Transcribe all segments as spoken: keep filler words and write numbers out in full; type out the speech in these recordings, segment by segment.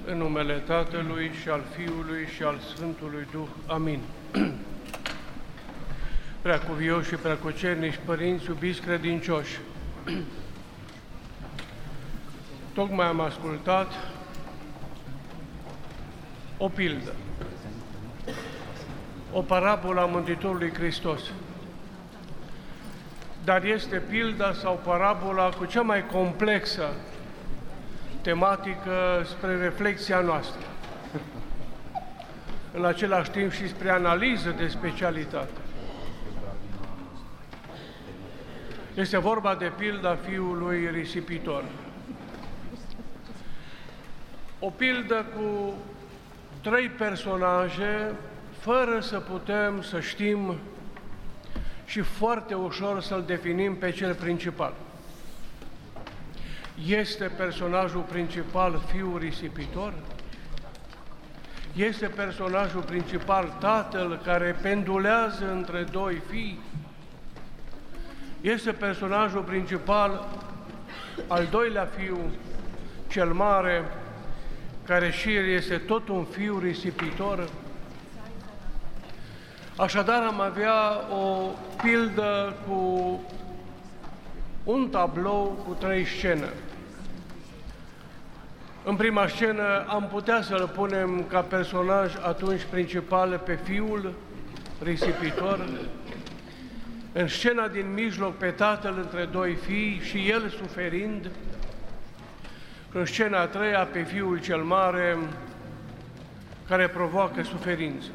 În numele Tatălui și al Fiului și al Sfântului Duh. Amin. Preacuvioși și preacucernici părinți, iubiți credincioși, tocmai am ascultat o pildă, o parabolă a Mântuitorului Hristos. Dar este pilda sau parabola cu cea mai complexă tematică spre reflexia noastră, în același timp și spre analiză de specialitate. Este vorba de pilda fiului risipitor. O pildă cu trei personaje, fără să putem să știm și foarte ușor să-l definim pe cel principal. Este personajul principal fiul risipitor? Este personajul principal tatăl care pendulează între doi fii? Este personajul principal al doilea fiu, cel mare, care și el este tot un fiu risipitor? Așadar am avea o pildă cu un tablou cu trei scene. În prima scenă am putea să-l punem ca personaj atunci principal pe fiul risipitor, în scena din mijloc pe tatăl între doi fii și el suferind, în scena a treia pe fiul cel mare care provoacă suferință.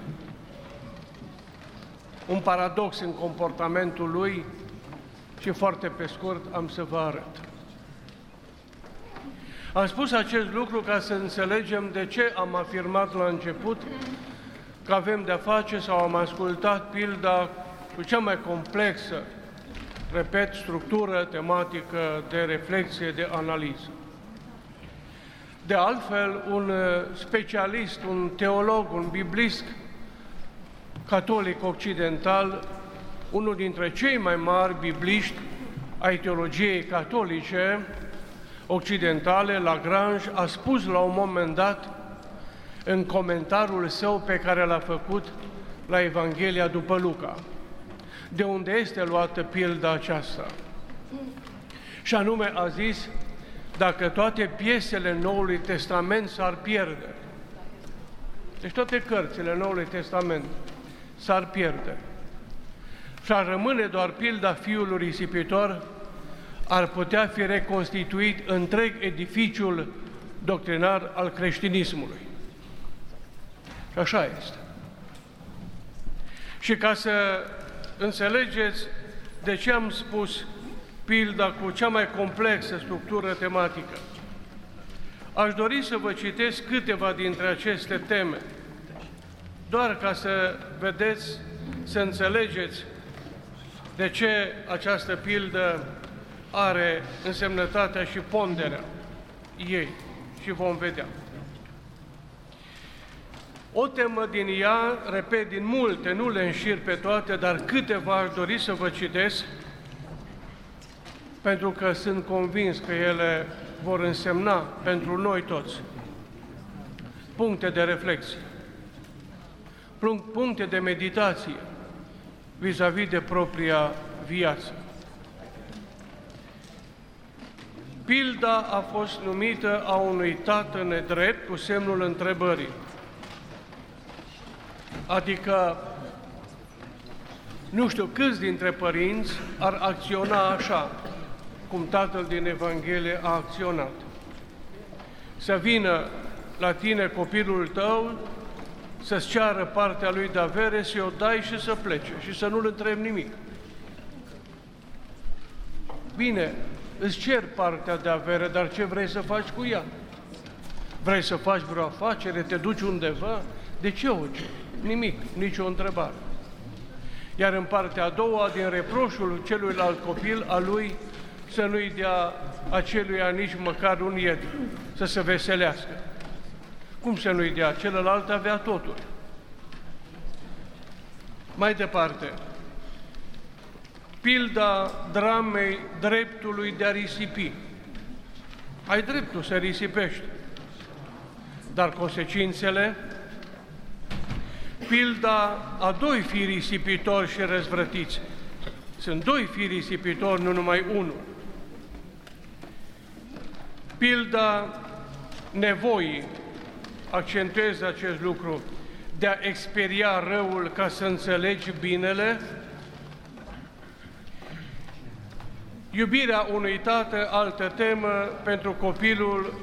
Un paradox în comportamentul lui și foarte pe scurt am să vă arăt. Am spus acest lucru ca să înțelegem de ce am afirmat la început că avem de-a face sau am ascultat pilda cu cea mai complexă, repet, structură tematică de reflexie, de analiză. De altfel, un specialist, un teolog, un biblist catolic occidental, unul dintre cei mai mari bibliști ai teologiei catolice occidentale, Lagrange, a spus la un moment dat, în comentariul său pe care l-a făcut la Evanghelia după Luca, de unde este luată pilda aceasta. Și anume a zis, dacă toate piesele Noului Testament s-ar pierde, deci toate cărțile Noului Testament s-ar pierde și ar rămâne doar pilda fiului risipitor, ar putea fi reconstituit întreg edificiul doctrinar al creștinismului. Și așa este. Și ca să înțelegeți de ce am spus pilda cu cea mai complexă structură tematică, aș dori să vă citesc câteva dintre aceste teme, doar ca să vedeți, să înțelegeți de ce această pildă are însemnătatea și ponderea ei și vom vedea. O temă din ea, repet, din multe, nu le înșir pe toate, dar câteva aș dori să vă citesc, pentru că sunt convins că ele vor însemna pentru noi toți puncte de reflexie, puncte de meditație vis-a-vis de propria viață. Pilda a fost numită a unui tată nedrept cu semnul întrebării. Adică, nu știu câți dintre părinți ar acționa așa, cum tatăl din Evanghelie a acționat. Să vină la tine copilul tău, să-ți ceară partea lui de avere, să-i o dai și să plece și să nu-l întrebi nimic. Bine, îți cer partea de avere, dar ce vrei să faci cu ea? Vrei să faci vreo afacere, te duci undeva? De ce o ceri? Nimic, nicio întrebare. Iar în partea a doua, din reproșul celuilalt copil, a lui, să nu-i dea aceluia nici măcar un ied, să se veselească. Cum să nu-i dea? Celălalt avea totul. Mai departe, pilda dramei dreptului de a risipi. Ai dreptul să risipești, dar consecințele, pilda a doi fii risipitori și răzvrătiți. Sunt doi fii risipitori, nu numai unul. Pilda nevoii, accentuez acest lucru, de a experia răul ca să înțelegi binele, iubirea unui tată, altă temă, pentru copilul,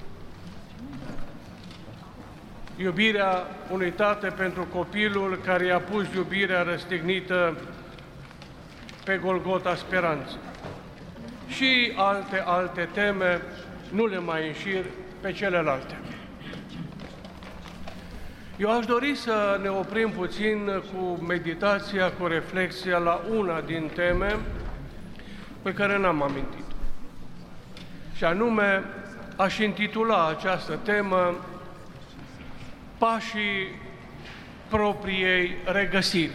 iubirea unui tată pentru copilul care i-a pus iubirea răstignită pe Golgota Speranță. Și alte, alte teme, nu le mai înșir pe celelalte. Eu aș dori să ne oprim puțin cu meditația, cu reflexia la una din teme pe care n-am amintit. Și anume, aș intitula această temă Pașii propriei regăsiri.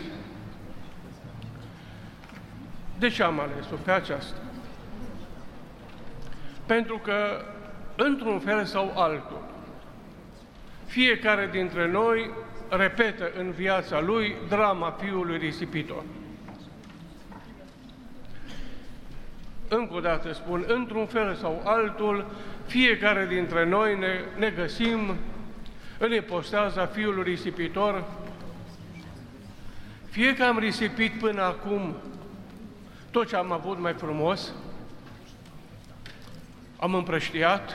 De ce am ales-o pe aceasta? Pentru că, într-un fel sau altul, fiecare dintre noi repetă în viața lui drama fiului risipitor. Încă o dată spun, într-un fel sau altul, fiecare dintre noi ne, ne găsim în ipostaza fiului risipitor, fie că am risipit până acum tot ce am avut mai frumos, am împrăștiat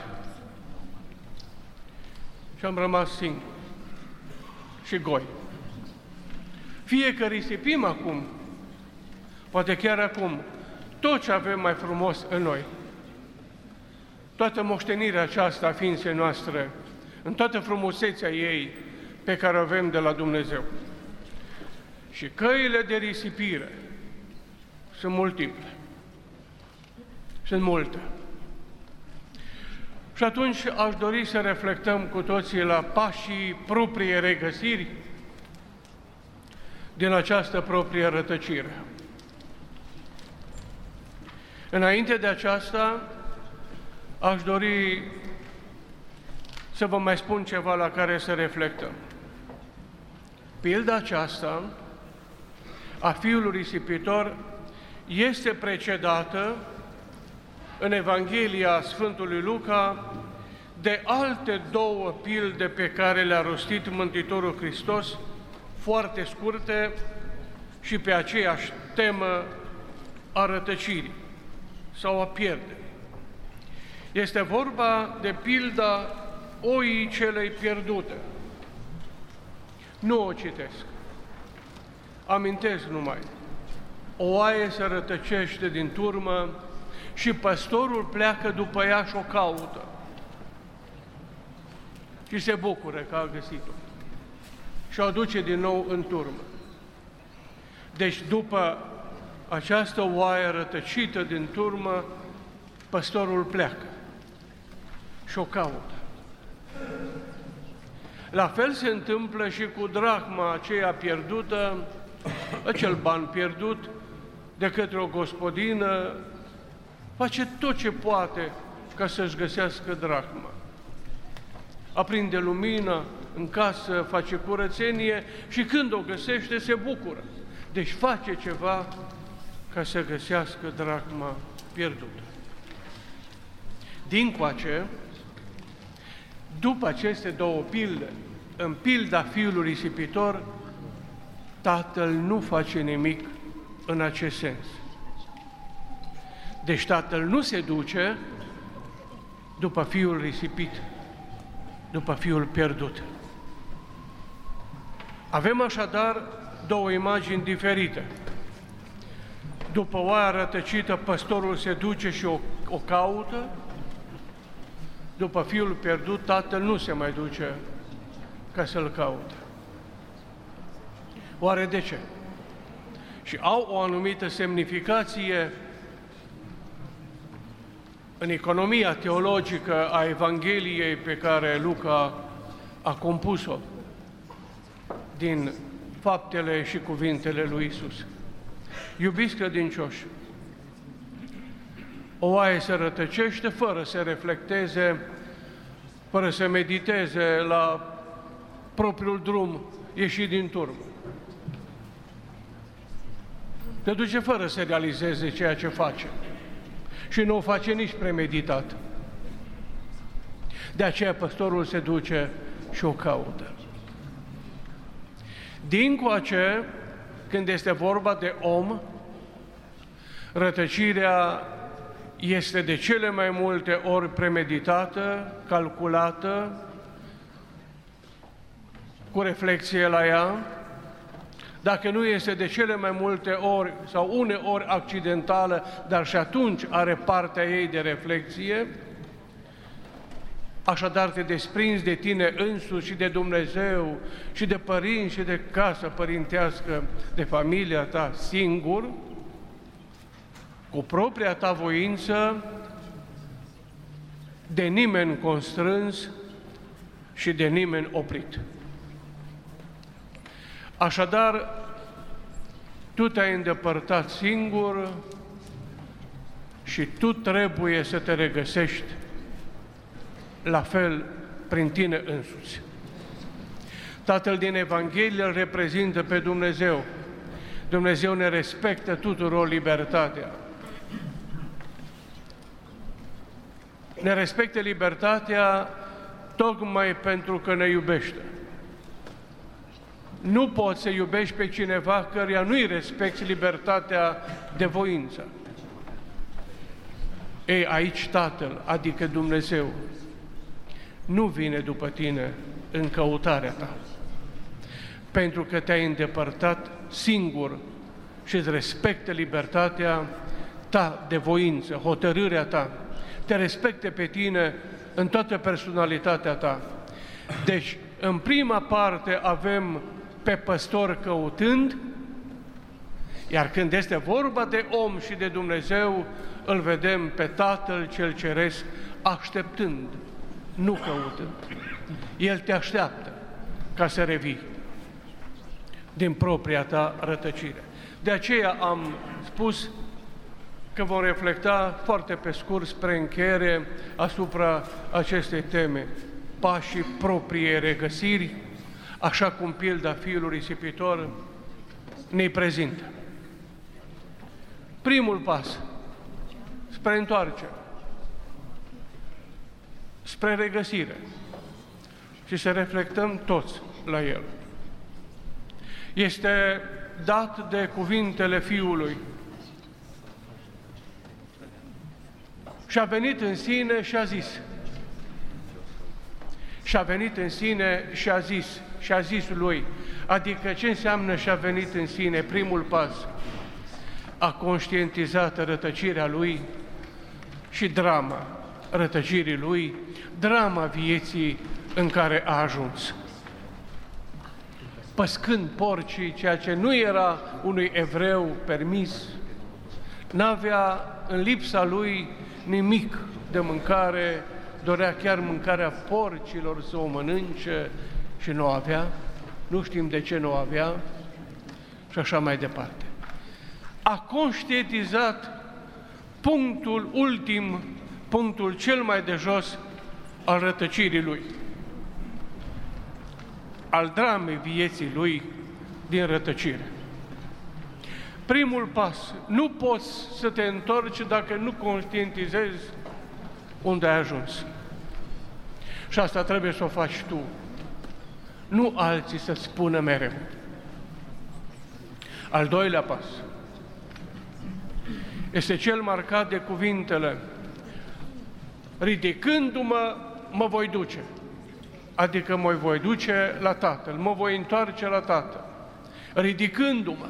și am rămas singur și goi. Fie că risipim acum, poate chiar acum, tot ce avem mai frumos în noi, toată moștenirea aceasta a ființei noastre, în toată frumusețea ei pe care o avem de la Dumnezeu. Și căile de risipire sunt multiple, sunt multe. Și atunci aș dori să reflectăm cu toții la pașii propriei regăsiri din această proprie rătăcire. Înainte de aceasta, aș dori să vă mai spun ceva la care să reflectăm. Pilda aceasta a fiului risipitor este precedată în Evanghelia Sfântului Luca de alte două pilde pe care le-a rostit Mântuitorul Hristos, foarte scurte și pe aceeași temă a rătăcirii sau a pierderii. Este vorba de pilda oii celei pierdute. Nu o citesc. Amintesc numai. O oaie se rătăcește din turmă și păstorul pleacă după ea și o caută. Și se bucură că a găsit-o. Și o aduce din nou în turmă. Deci după această oaie rătăcită din turmă, păstorul pleacă și o caută. La fel se întâmplă și cu dracma aceea pierdută, acel ban pierdut de către o gospodină, face tot ce poate ca să-și găsească dracma. Aprinde lumină în casă, face curățenie și când o găsește se bucură. Deci face ceva ca să găsească dracma pierdută. Dincoace, după aceste două pilde, în pilda fiului risipitor, tatăl nu face nimic în acest sens. Deci tatăl nu se duce după fiul risipit, după fiul pierdut. Avem așadar două imagini diferite. După oaia rătăcită, păstorul se duce și o, o caută. După fiul pierdut, tatăl nu se mai duce ca să-l caute. Oare de ce? Și au o anumită semnificație în economia teologică a Evangheliei pe care Luca a compus-o din faptele și cuvintele lui Iisus. Iubiți credincioși, o oaie se rătăcește fără să reflecteze fără să mediteze la propriul drum ieșit din turmă. Se duce fără să realizeze ceea ce face și nu o face nici premeditat. De aceea păstorul se duce și o caută. Dincoace, când este vorba de om, rătăcirea este de cele mai multe ori premeditată, calculată, cu reflexie la ea. Dacă nu este de cele mai multe ori sau uneori accidentală, dar și atunci are partea ei de reflexie, așadar te desprinzi de tine însuți și de Dumnezeu și de părinți și de casă părintească, de familia ta singur, cu propria ta voință, de nimeni constrâns și de nimeni oprit. Așadar, tu te-ai îndepărtat singur și tu trebuie să te regăsești la fel prin tine însuți. Tatăl din Evanghelie îl reprezintă pe Dumnezeu. Dumnezeu ne respectă tuturor libertatea. Ne respectă libertatea tocmai pentru că ne iubește. Nu poți să iubești pe cineva căruia nu-i respecti libertatea de voință. Ei, aici Tatăl, adică Dumnezeu, nu vine după tine în căutarea ta, pentru că te-ai îndepărtat singur și îți respectă libertatea ta de voință, hotărârea ta, te respectă pe tine în toată personalitatea ta. Deci, în prima parte avem pe păstor căutând, iar când este vorba de om și de Dumnezeu, îl vedem pe Tatăl cel Ceresc așteptând, nu căutând. El te așteaptă ca să revii din propria ta rătăcire. De aceea am spus că vom reflecta foarte pe scurt spre încheiere asupra acestei teme, pașii propriei regăsiri, așa cum pilda fiului risipitor ne prezintă. Primul pas spre întoarcere, spre regăsire și să reflectăm toți la el. Este dat de cuvintele Fiului și a venit în sine și a zis. Și a venit în sine și a zis, și a zis lui. Adică ce înseamnă și a venit în sine? Primul pas. A conștientizat rătăcirea lui și drama rătăcirii lui, drama vieții în care a ajuns. Păscând porcii, ceea ce nu era unui evreu permis, n-avea în lipsa lui nimic de mâncare, dorea chiar mâncarea porcilor să o mănânce și nu avea, nu știm de ce nu avea și așa mai departe. A conștientizat punctul ultim, punctul cel mai de jos al rătăcirii lui, al dramei vieții lui din rătăcire. Primul pas, nu poți să te întorci dacă nu conștientizezi unde ai ajuns. Și asta trebuie să o faci tu, nu alții să-ți spună mereu. Al doilea pas este cel marcat de cuvintele: ridicându-mă, mă voi duce. Adică mă voi duce la Tatăl, mă voi întoarce la Tatăl. Ridicându-mă.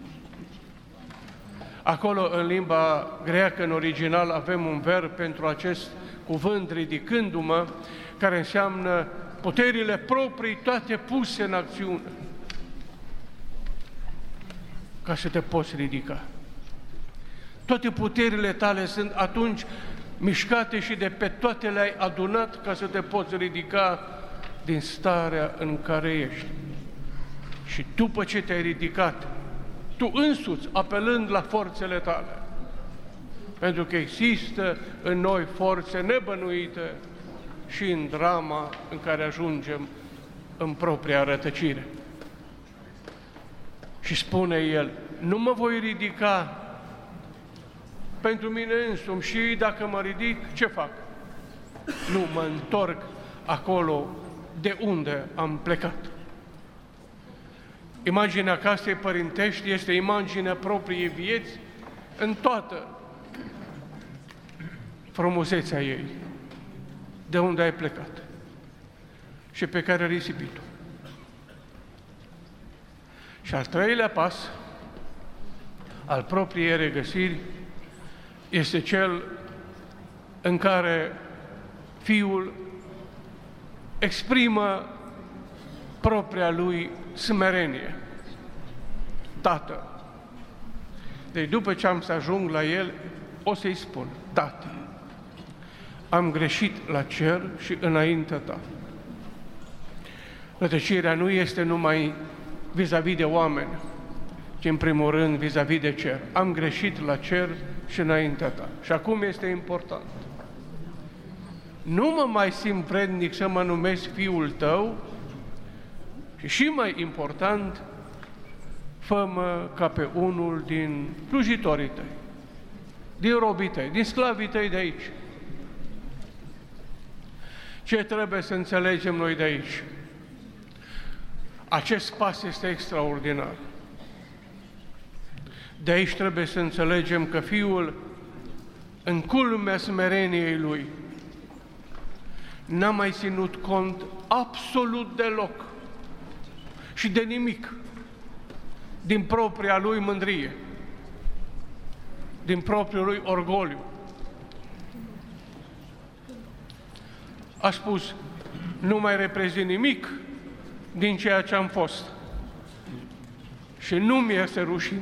Acolo, în limba greacă, în original, avem un verb pentru acest cuvânt, ridicându-mă, care înseamnă puterile proprii toate puse în acțiune ca să te poți ridica. Toate puterile tale sunt atunci mișcate și de pe toate le-ai adunat ca să te poți ridica din starea în care ești. Și după ce te-ai ridicat, tu însuți, apelând la forțele tale, pentru că există în noi forțe nebănuite și în drama în care ajungem în propria rătăcire. Și spune el, nu mă voi ridica pentru mine însumi și dacă mă ridic, ce fac? Nu, mă întorc acolo de unde am plecat. Imaginea casei părintești este imaginea propriei vieți în toată frumusețea ei, de unde ai plecat și pe care ai risipit-o. Și al treilea pas al propriei regăsiri este cel în care Fiul exprimă propria lui smerenie. Tată. Deci după ce am să ajung la el, o să-i spun, Tată, am greșit la cer și înaintea ta. Rătăcirea nu este numai vis-a-vis de oameni, ci în primul rând vis-a-vis de cer. Am greșit la cer și înaintea ta. Și acum este important. Nu mă mai simt vrednic să mă numesc Fiul tău și, și mai important, fă-mă ca pe unul din slujitorii tăi, din robii tăi, din sclavii tăi de aici. Ce trebuie să înțelegem noi de aici? Acest pas este extraordinar. De aici trebuie să înțelegem că Fiul, în culmea smereniei Lui, n-a mai ținut cont absolut deloc și de nimic din propria Lui mândrie, din propriul Lui orgoliu. A spus, nu mai reprezint nimic din ceea ce am fost și nu mi-este rușine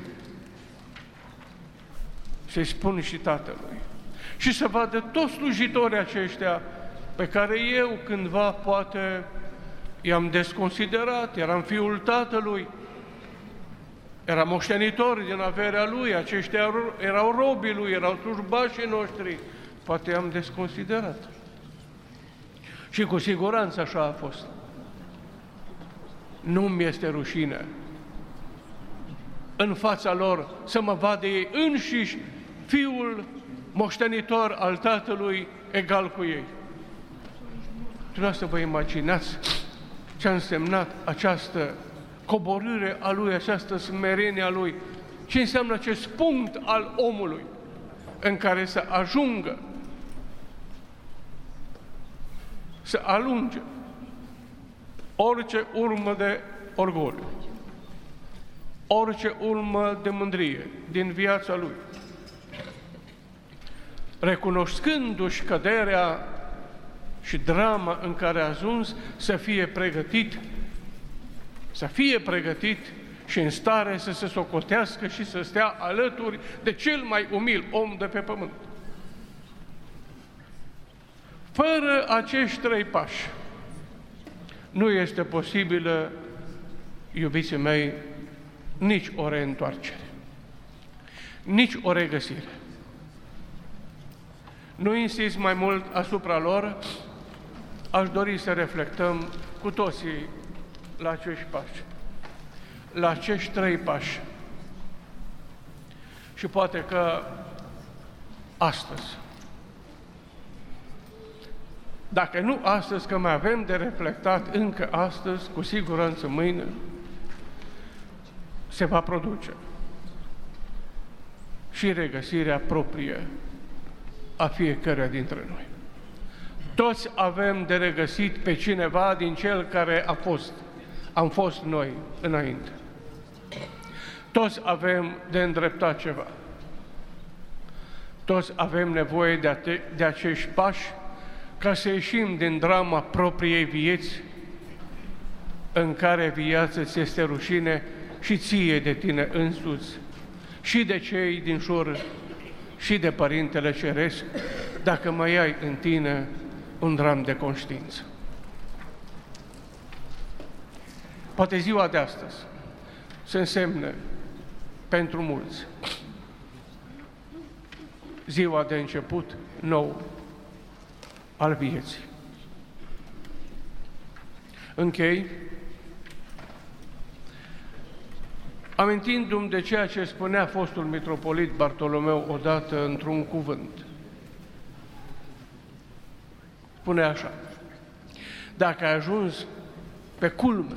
să-i spun și Tatălui. Și să vadă toți slujitorii aceștia pe care eu cândva poate i-am desconsiderat, eram fiul Tatălui, eram moștenitor din averea Lui, aceștia erau robii Lui, erau slujbașii noștri, poate i-am desconsiderat. Și cu siguranță așa a fost. Nu mi este rușine în fața lor să mă vadă ei înșiși fiul moștenitor al Tatălui egal cu ei. Dumneavoastră vă imaginați ce a însemnat această coborâre a Lui, această smerenie a Lui, ce înseamnă acest punct al omului în care să ajungă, să alunge orice urmă de orgoliu, orice urmă de mândrie din viața lui, recunoscându-și căderea și drama în care a ajuns, să fie pregătit, să fie pregătit și în stare să se socotească și să stea alături de cel mai umil om de pe pământ. Fără acești trei pași, nu este posibilă, iubiții mei, nici o reîntoarcere, nici o regăsire. Nu insist mai mult asupra lor, aș dori să reflectăm cu toții la acești pași, la acești trei pași. Și poate că astăzi, dacă nu astăzi, că mai avem de reflectat încă astăzi, cu siguranță mâine, se va produce și regăsirea proprie a fiecăruia dintre noi. Toți avem de regăsit pe cineva din cel care a fost, am fost noi înainte. Toți avem de îndreptat ceva. Toți avem nevoie de, ate- de acești pași ca să ieșim din drama propriei vieți, în care viața ți este rușine și ție de tine însuți, și de cei din jur, și de Părintele Ceresc, dacă mai ai în tine un dram de conștiință. Poate ziua de astăzi se însemne pentru mulți ziua de început nou al vieții. Închei amintindu-mi de ceea ce spunea fostul mitropolit Bartolomeu odată într-un cuvânt. Spune așa: dacă ai ajuns pe culme,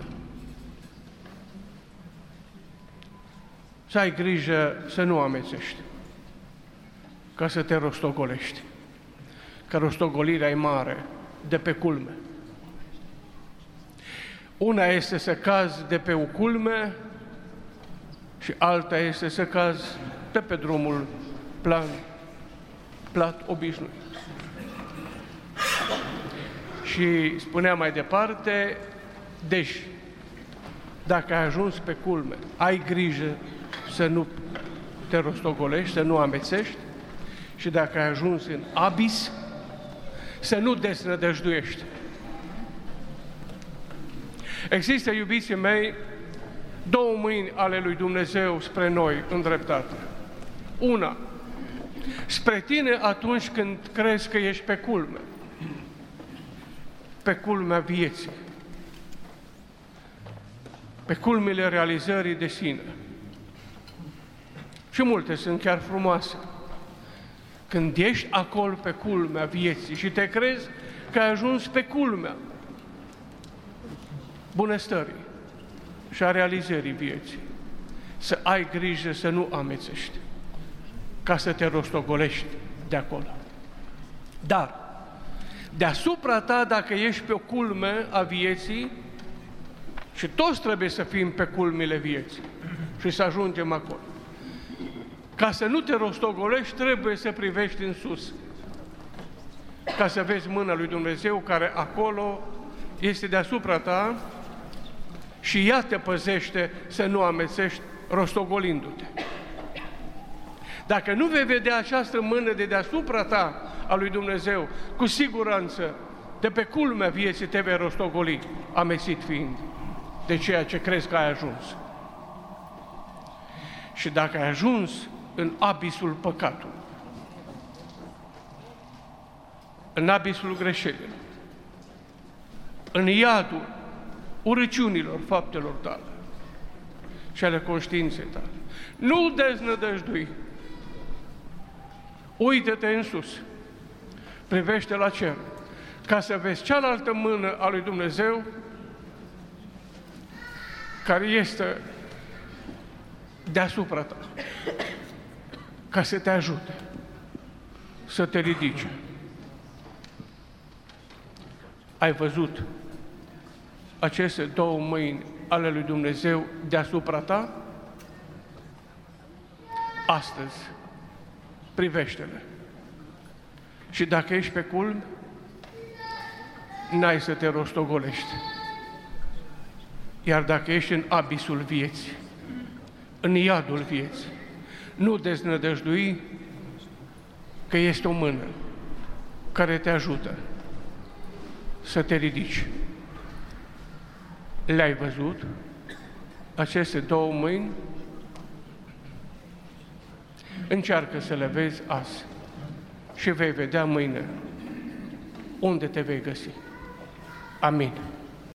să ai grijă să nu amețești, ca să te rostogolești, că rostogolirea e mare de pe culme. Una este să cazi de pe o culme și alta este să cazi de pe drumul plan, plat, obișnuit. Și spunea mai departe, deci, dacă ai ajuns pe culme, ai grijă să nu te rostogolești, să nu amețești, și dacă ai ajuns în abis, să nu desnădăjduiești. Există, iubiții mei, două mâini ale lui Dumnezeu spre noi îndreptate. Una, spre tine atunci când crezi că ești pe culme, pe culmea vieții, pe culmile realizării de sine. Și multe sunt chiar frumoase. Când ești acolo pe culmea vieții și te crezi că ai ajuns pe culmea bunăstării și a realizării vieții, să ai grijă să nu amețești, ca să te rostogolești de acolo. Dar, deasupra ta, dacă ești pe o culme a vieții, și toți trebuie să fim pe culmile vieții și să ajungem acolo, ca să nu te rostogolești, trebuie să privești în sus, ca să vezi mâna lui Dumnezeu care acolo este deasupra ta și ea te păzește să nu amețești rostogolindu-te. Dacă nu vei vedea această mână de deasupra ta a lui Dumnezeu, cu siguranță de pe culmea vieții te vei rostogoli, amețit fiind de ceea ce crezi că ai ajuns. Și dacă ai ajuns în abisul păcatului, în abisul greșelilor, în iadul urăciunilor faptelor tale și ale conștiinței tale, nu deznădăjdui, uită-te în sus, privește la cer, ca să vezi cealaltă mână a lui Dumnezeu care este deasupra ta, ca să te ajute să te ridici. Ai văzut aceste două mâini ale lui Dumnezeu deasupra ta? Astăzi, privește-le. Și dacă ești pe culmi, n-ai să te rostogolești. Iar dacă ești în abisul vieții, în iadul vieții, nu deznădăjdui că este o mână care te ajută să te ridici. Le-ai văzut? Aceste două mâini? Încearcă să le vezi azi și vei vedea mâine unde te vei găsi. Amin.